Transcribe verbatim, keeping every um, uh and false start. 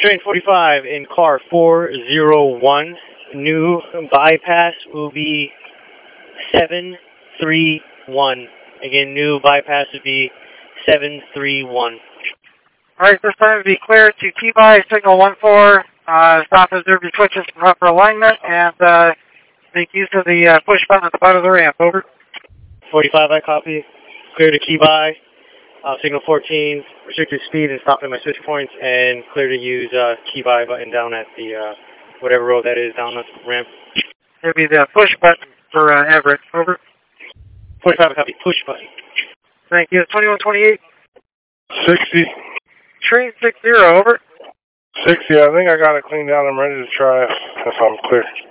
Train forty-five in car four zero one. New bypass will be seven three one. Again, new bypass would be seven three one. Alright, this time to be cleared to T-by signal one four. Uh, stop as derby switches for proper alignment and uh, make use of the uh, push button at the bottom of the ramp. Over. forty-five, I copy. Clear to Key-by. Uh, signal fourteen, restricted speed and stop at my switch points, and clear to use uh, Key-by button down at the uh, whatever road that is down the ramp. It'll be the push button for uh, Everett. Over. forty-five, I copy. Push button. Thank you. twenty-one twenty-eight. sixty. Train six zero. Over. sixty, I think I got it cleaned out. I'm ready to try if I'm clear.